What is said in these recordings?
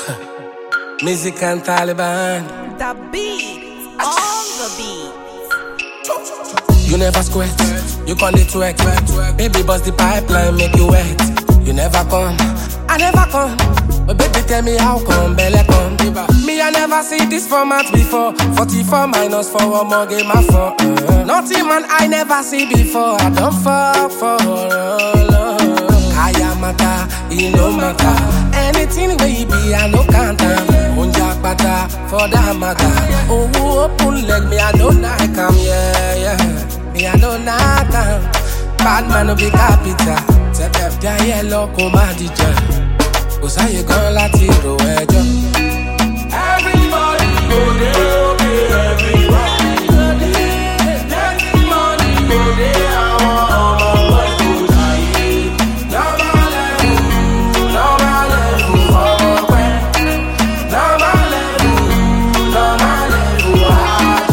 Music and Taliban. The beat, on the beat. You never sweat, you call it twerk. Baby bust the pipeline, make you wet. You never come, I never come. But baby tell me how come, Belle come. Me I never see this format before. 44 minus 4, one more game of 4. Nothing man I never see before. I don't fuck for Kaya mata, it no matter. Anything baby I no count down. Unja pata for that matter. Oh open leg me I don't like him, yeah. Me I don't like him. Bad man no be capital. Tep dia yellow comadija. Cause how you gonna láti ro ẹjọ́. Everybody go there, okay, everybody go there. Dirty money go there, I want all my boys to die. Normal level for where? Normal level hard.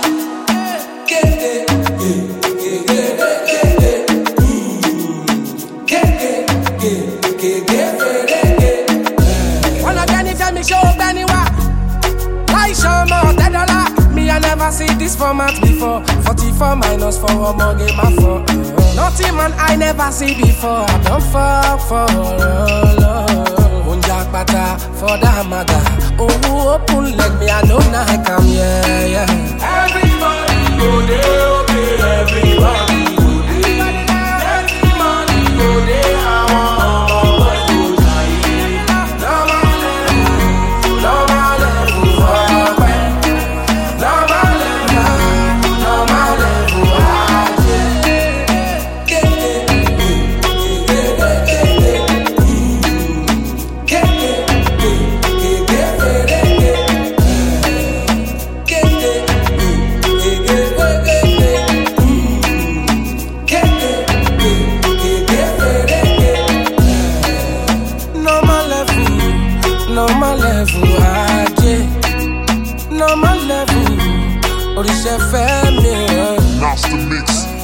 Me I never see this format before. 44 minus 4, one more game of 4. Nothing man I never see before. I don't fuck for Unja pata for that maga. Oh open leg me I know now I come, yeah. Everybody go there, okay, everybody go there. Dirty money go there, I want all my boys to die. Normal level for where? Normal level hard. Normal level, ajé. Normal level, oríṣẹ́ fẹ́ mi. Master Mix.